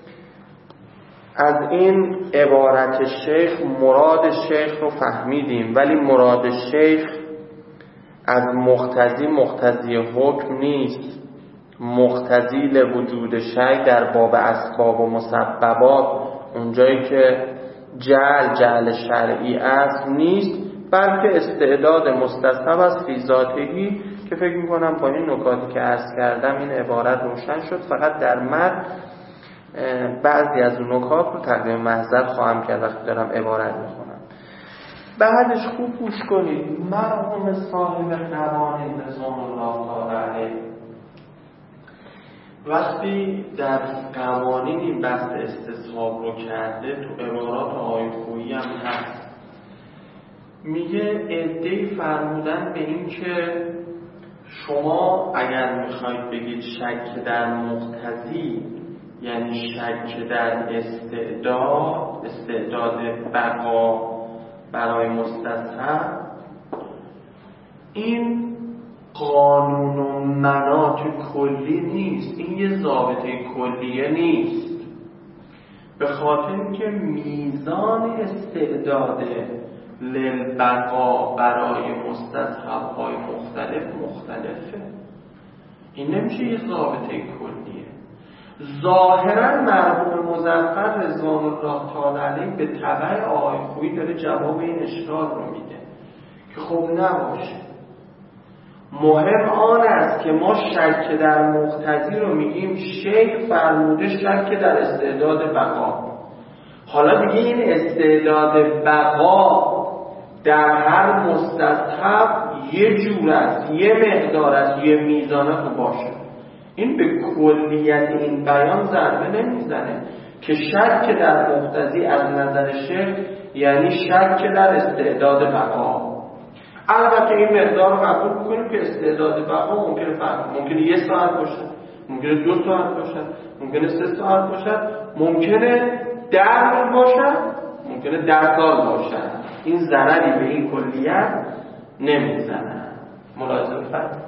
از این عبارت شیخ مراد شیخ رو فهمیدیم، ولی مراد شیخ از مقتضی مقتضی حکم نیست. مقتضی لوجود شک در باب اسباب و مسببات اونجایی که جعل جعل شرعی است نیست، بلکه استعداد مستصحب از فی ذاتهی که فکر میکنم با این نکاتی که عرض کردم این عبارت روشن شد. فقط در متن بعضی از اون نکات رو تقدیم محضر خواهم کرد وقتی دارم عبارت میخونم. بعدش خوب گوش کنید. مرحوم صاحب قوانین رضوان الله تعالی علیه وقتی در قوانین این بحث استصحاب رو کرده، تو عبارات آقای خویی هم هست، میگه عده‌ای فرمودن به این که شما اگر میخواید بگید شک در مقتضی یعنی شک در استعداد، استعداد بقا برای مستصحب، این قانون و مناط کلی نیست، این یه ضابطه کلیه نیست، به خاطر اینکه میزان استعداد للبقا برای مستصحب‌های مختلف مختلفه. این نمیشه یه ضابطه کلیه. ظاهرا مرحوم مظفر رضوان الله تعالی علیه به تبع آقای خویی داره جواب این اشکال رو میده که خب نباشه، مهم آن است که ما شک در مقتضی رو میگیم شیخ فرموده شک در استعداد بقا. حالا دیگه این استعداد بقا در هر مستصحب یه جور است، یه مقدار است، یه میزانه خب باشه، این به کلیت این بیان ضربه نمیزنه که شک در مقتضی از نظر شیخ یعنی شک در استعداد بقا. البته این مقدار رو قبول کنیم که استعداد بقا ممکنه فرق، ممکنه یه ساعت باشه، ممکنه دو ساعت باشه، ممکنه سه ساعت باشه، ممکنه ده روز باشه، ممکنه ده سال باشه. این ضرری به این کلیت نمیزنه. ملاحظه بفرمایید.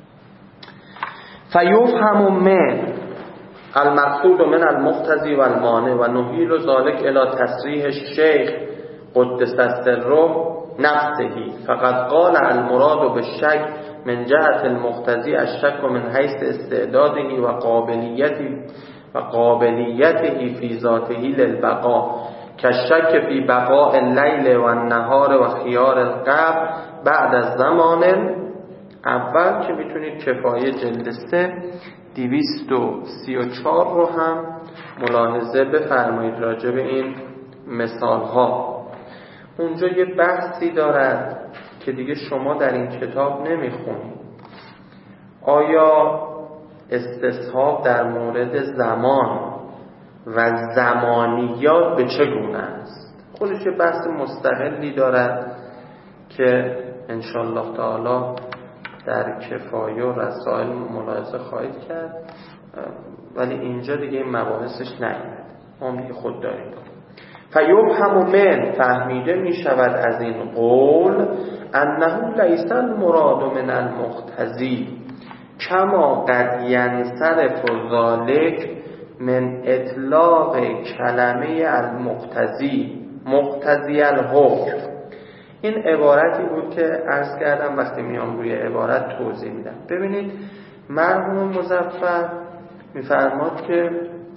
فیفهم من المقصود من المقتضی و المانع و نحیل ذلك الی تصریح الشیخ قدس سره نفسه فقد قال المراد بالشک من جهت المقتضی الشک من حیث استعداده و قابلیته و قابلیته فی ذاته للبقاء كالشك في بقاء الليل والنهار و خيار القبر بعد از زمان اول، که میتونید کفایه جلد سه دویست و سی و چهار رو هم ملاحظه بفرمایید راجع به این مثال ها. اونجا یه بحثی دارد که دیگه شما در این کتاب نمیخونید. آیا استصحاب در مورد زمان و زمانیات به چه گونه است؟ خودش یه بحث مستقلی دارد که انشالله تعالی در کفایه و رسائل ملاحظه خواهید کرد، ولی اینجا دیگه این مباحثش نیامد، ما دیگه خود داریم. فیفهم من فهمیده می شود از این قول انه لیس المراد من المقتضی کما قد ینصرف ذلک من اطلاق کلمه المقتضی مقتضی الحکم. این عبارتی بود که عرض کردم وقتی میام روی عبارت توضیح میدم. ببینید مرحوم مظفر میفرماد که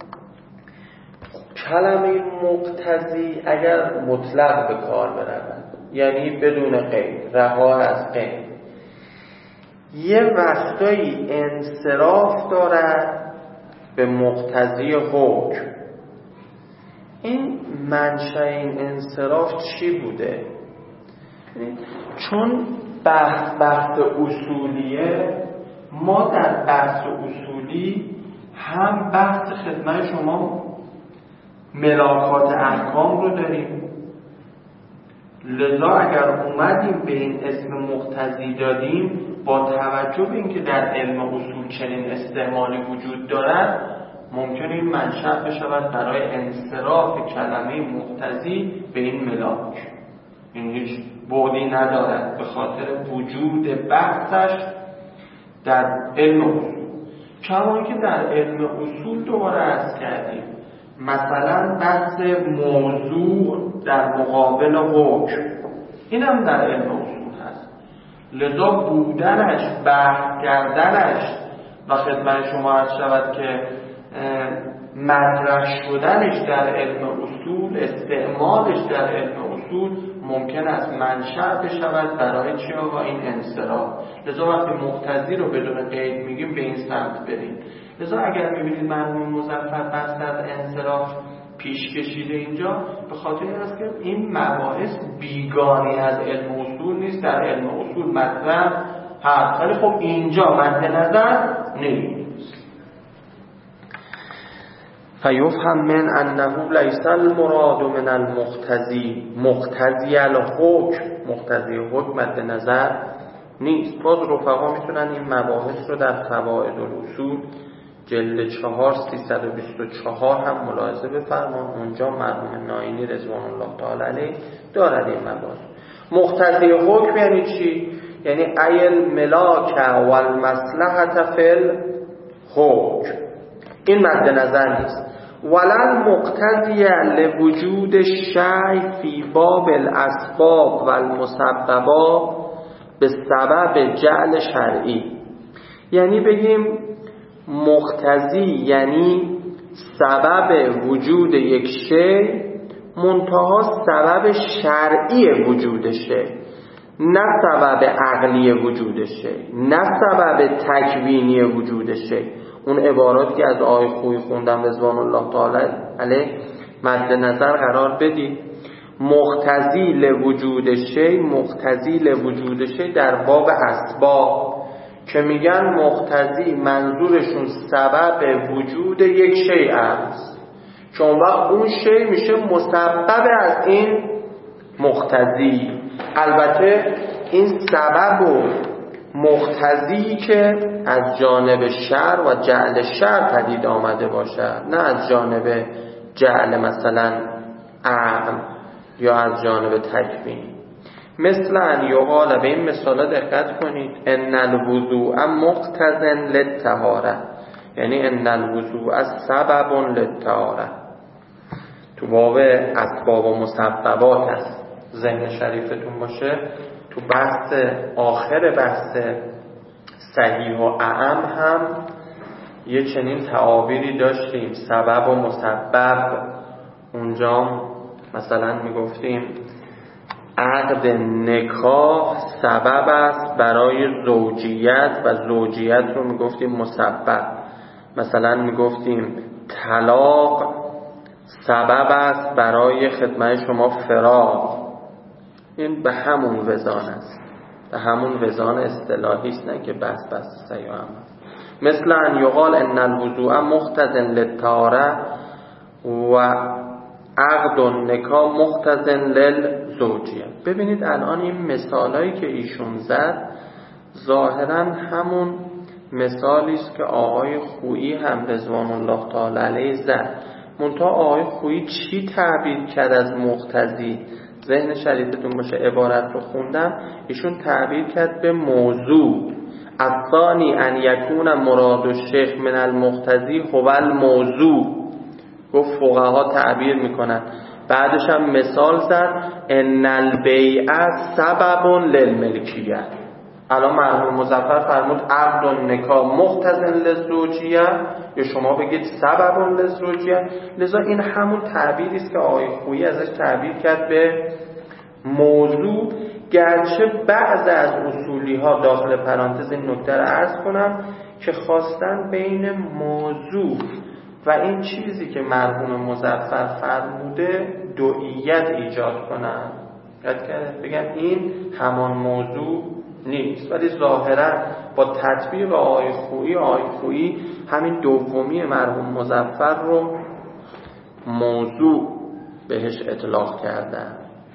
کلمه مقتضی اگر مطلق به کار برود، یعنی بدون قید، رها از قید، یه وقتایی انصراف دارد به مقتضی حکم. این منشأ این انصراف چی بوده؟ چون بحث بحث اصولیه، ما در بحث اصولی هم بحث خدمت شما ملاکات احکام رو داریم، لذا اگر اومدیم به این اسم مقتضی دادیم با توجه به اینکه در علم اصول چنین استعمالی وجود دارد ممکنه این منشأ بشود برای انصراف کلمه مقتضی به این ملاک. این هیچ بعدی ندارد به خاطر وجود بحثش در علم اصول. کما که در علم اصول دوباره عرض کردیم مثلا بحث موضوع در مقابل حکم، این هم در علم اصول هست، لذا بودنش، بحث کردنش و خدمت شما عرض شود که مطرح شدنش در علم اصول، استعمالش در علم اصول ممکن است منشأ بشود برای چی آقا؟ این انصراف. لذا وقتی مقتضی رو بدون قید میگیم به این سمت بریم. لذا اگر میبینید مرحوم مظفر بحث از انصراف پیش کشیده اینجا به خاطر این است که این مباحث بیگانی از علم اصول نیست، در علم اصول مطرح هست، ولی خب اینجا مد نظر نیست. فیفهم من انه لیس المراد من المقتضی مقتضی الحکم مقتضی حکم مد نظر نیست. باز رفقا میتونن این مباحث رو در فوائد الاصول جلد چهار سیصد و بیست و چهار هم ملاحظه بفرمان. اونجا مرحوم ناینی رضوان الله تعالی علیه دارد این مباحث. مقتضی حکم یعنی چی؟ یعنی ایل ملاک و المصلحت فی الحکم، این مد نظر نیست. ولل مقتضی لوجود شیء فی باب الاسباب و المسببات به سبب جعل شرعی، یعنی بگیم مقتضی یعنی سبب وجود یک شیء منتها سبب شرعی وجود شیء، نه سبب عقلی وجود شیء، نه سبب تکوینی وجود شیء. اون عباراتی که از آقای خویی خوندم رضوان الله تعالی علیه مد نظر قرار بدید. مقتضی لوجود شیء، مقتضی لوجود شیء در باب اسباب که میگن مقتضی منظورشون سبب وجود یک شیء است، چون وقت اون شیء میشه مسبب از این مقتضی. البته این سبب و مقتضی که از جانب شرع و جعل شرع پدید آمده باشد، نه از جانب جعل مثلا عقل یا از جانب تکوین. مثل ان یقال، به این مثالا دقت کنید، ان الوضوء مقتضن للطهاره، یعنی ان الوضوء سبب للطهاره. تو باب اسباب و مسببات است، ذهن شریفتون باشه. تو بحث آخر بحث صحیح و اعم هم یه چنین تعابیری داشتیم، سبب و مسبب. اونجا مثلا میگفتیم عقد نکاح سبب است برای زوجیت و زوجیت رو میگفتیم مسبب. مثلا میگفتیم طلاق سبب است برای خدمت شما فراق. این به همون وزان است، به همون وزان اصطلاحی است، نه که بس بس صحیح هم است. مثل ان یقال ان الوضوء مقتضن للطهاره و عقد النکاح مقتضن للزوجیه. ببینید الان این مثالایی که ایشون زد ظاهرا همون مثالی است که آقای خویی هم رضوان الله تعالی علیه زد. منتها آقای خویی چی تعبیر کرد از مقتضی؟ ذهن شریفتون باشه عبارت رو خوندم، ایشون تعبیر کرد به موضوع. الثانی ان یکون مراد الشیخ من المقتضی هو الموضوع. گفت فقها تعبیر میکنن. بعدش هم مثال زد ان البیع سبب للملکیه. الان مرحوم مظفر فرمود عقد النکاح مقتضن للزوجیه، یا شما بگید سبب للزوجیه. لذا این همون تعبیری است که آقای خویی ازش تعبیر کرد به موضوع. گرچه بعض از اصولی ها داخل پرانتز این نکته رو عرض کنم که خواستن بین موضوع و این چیزی که مرحوم مظفر فرموده دوئیت ایجاد کنن، بگن این همان موضوع نیست، ولی ظاهرا با تطبیق آقای خویی آقای خویی همین دومی مرحوم مظفر رو موضوع بهش اطلاق کردن.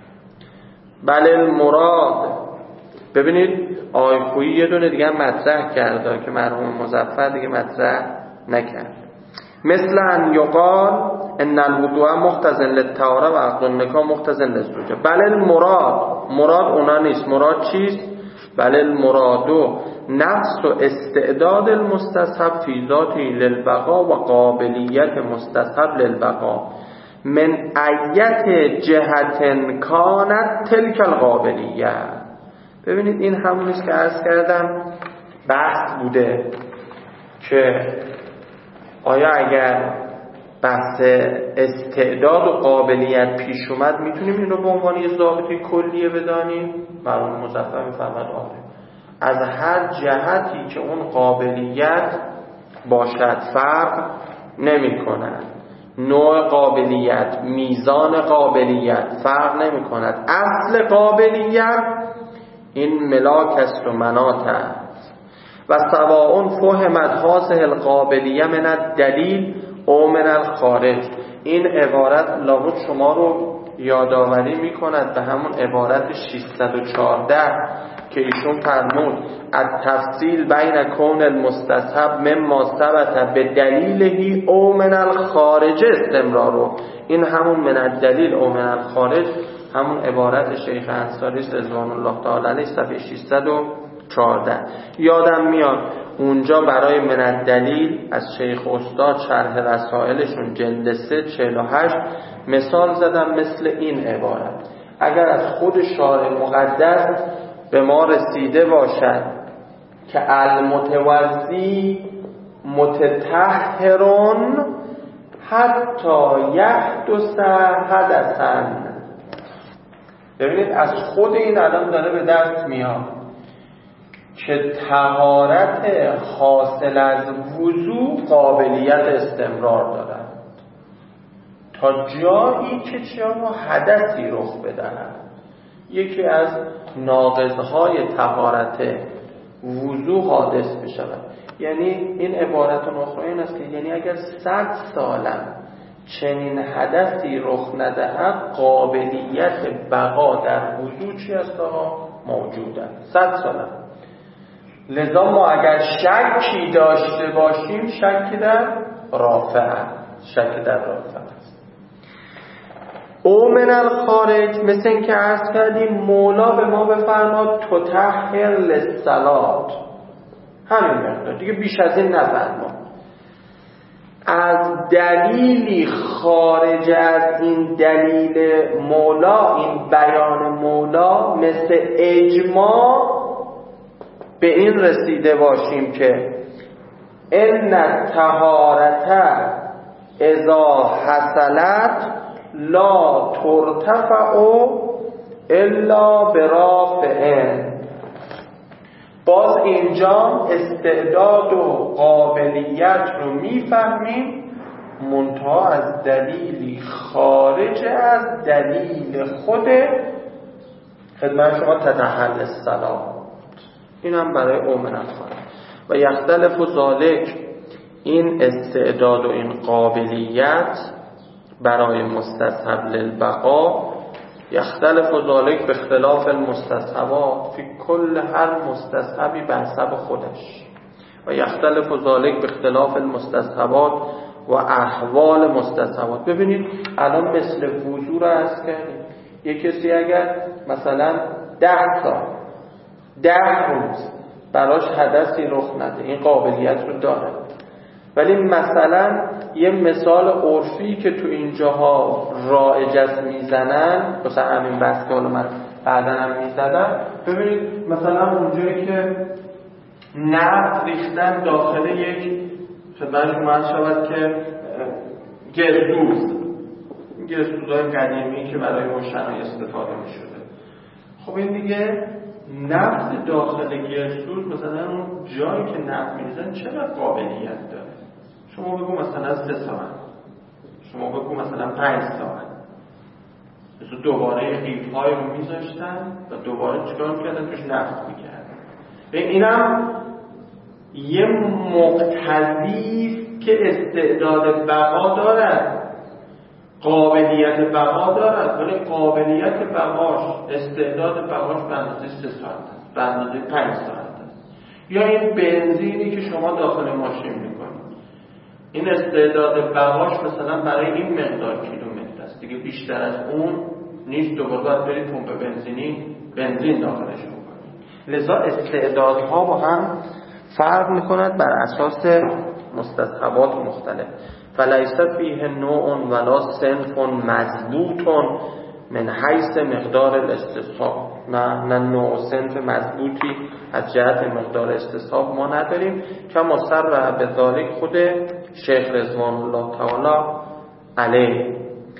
بله المراد، ببینید آقای خویی یه دونه دیگه مطرح کرده که مرحوم مظفر دیگه مطرح نکرد. مثل ان یقال ان الوضوء مقتضن للطهاره و عقد النکاح مقتضن للزوجیه. بله المراد، مراد اونا نیست. مراد چیست؟ بله المراد نفس و استعداد المستصحب فی ذاته للبقاء و قابلیت مستصحب للبقاء من ایت جهت کانت تلک القابلیه. ببینید این همون است که عرض کردم بحث بوده که آیا اگر بحث استعداد و قابلیت پیش اومد میتونیم این رو به عنوان یه ضابطه کلیه بدانیم؟ مرحوم مظفر میفرماد آره، از هر جهتی که اون قابلیت باشد فرق نمی کند، نوع قابلیت، میزان قابلیت فرق نمی کند، اصل قابلیت این ملاک است و مناط است. و سواء فهمت هذه القابلیه من الدلیل او من الخارج. این عبارت لابد شما رو یادآوری میکند به همون عبارت ششصد و چهارده که ایشون فرمود التفصیل بین کون المستصحب مما ثبت به دلیلهی او من الخارج استمرارو. این همون من الدلیل او من الخارج همون عبارت شیخ انصاری رضوان الله تعالی علیه صفحه ششصد و چهارده. یادم میاد اونجا برای من الدلیل از شیخ استاد شرح رسائلشون جلد سه چهل و هشت مثال زدم مثل این عبارت. اگر از خود شارع مقدس به ما رسیده باشد که المتوضی متطهرون حتی یحدث حدثا، ببینید از خود این الان داره به دست میاد که طهارت حاصل از وضو قابلیت استمرار دارد تا جایی که چرا حدثی رخ بدهد. یکی از ناقضهای طهارت وضو حادث بشود. یعنی این عبارت اخرى این است که یعنی اگر صد سالم چنین حدثی رخ ندهد قابلیت بقا در وضو چی است ها؟ موجود است. صد سالم. لذا ما اگر شکی داشته باشیم شکی در رافع شکی در رافع است. او من الخارج مثل این که عرض کردیم مولا به ما بفرماد تطهر للصلات، همین مقدار دیگه بیش از این نفرماد. از دلیلی خارج از این دلیل مولا، این بیان مولا، مثل اجماع به این رسیده باشیم که ان الطهارت اذا حصلت لا ترتفع الا برافع. باز اینجا استعداد و قابلیت رو میفهمیم منتها از دلیلی خارج از دلیل خود خدمت شما تطهر الصلات. این هم برای اومن الخارج. و یختلف و ذالک، این استعداد و این قابلیت برای مستصحب للبقا، یختلف و ذالک به اختلاف المستصحبات، فی کل هر مستصحبی به حسب خودش. و یختلف و ذالک به اختلاف المستصحبات و احوال مستصحبات. ببینید الان مثل وضو را عرض کردیم، یک کسی اگر مثلا ده سال ده روز براش حدثی رخ نده این قابلیت رو داره، ولی مثلا یه مثال عرفی که تو اینجاها رایج است میزنن، مثلا همین بحث که حالا من بعداً هم میزدم، ببینید مثلا اونجایی که نفت ریختن داخل یک خدمت شما شود که گردوز گردوزهای قدیمی که برای روشنایی استفاده میشده. خب این دیگه نفت داخل گردوز، مثلا اون جایی که نفت میریزن چقدر قابلیت داره. شما بگو مثلا سه ساعت، شما بگو مثلا پنج ساعت، مثلا دوباره قیف های رو میذاشتن و دوباره چکار میکردن توش نفت میکردن. اینم یه مقتضی که استعداد بقا دارد، قابلیت بقا دارد، ولی قابلیت بقاش، استعداد بقاش به اندازه سه ساعت است، به اندازه پنج ساعت است. یا این بنزینی که شما داخل ماشین میکنید، این استعداد بقاش مثلا برای این مقدار کیلومتر است، دیگه بیشتر از اون نیست. دوباره باید برید پمپ بنزینی بنزین داخلش بکنید. لذا استعدادها با هم فرق میکند بر اساس مستصحبات مختلف. فلیس فیه نوع ولا صنف مضبوط من حیث مقدار الاستصحاب. نه نه نوع صنف مضبوطی از جهت مقدار استصحاب ما نداریم که مصر به ذالک خود شیخ رضوان الله تعالی علیه.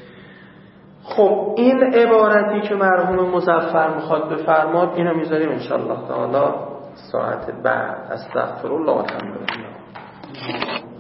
خب این عبارتی که مرحوم مظفر میخواد بفرماد اینو میذاریم انشاءالله تعالی ساعت بعد. استغفر الله و الحمد لله.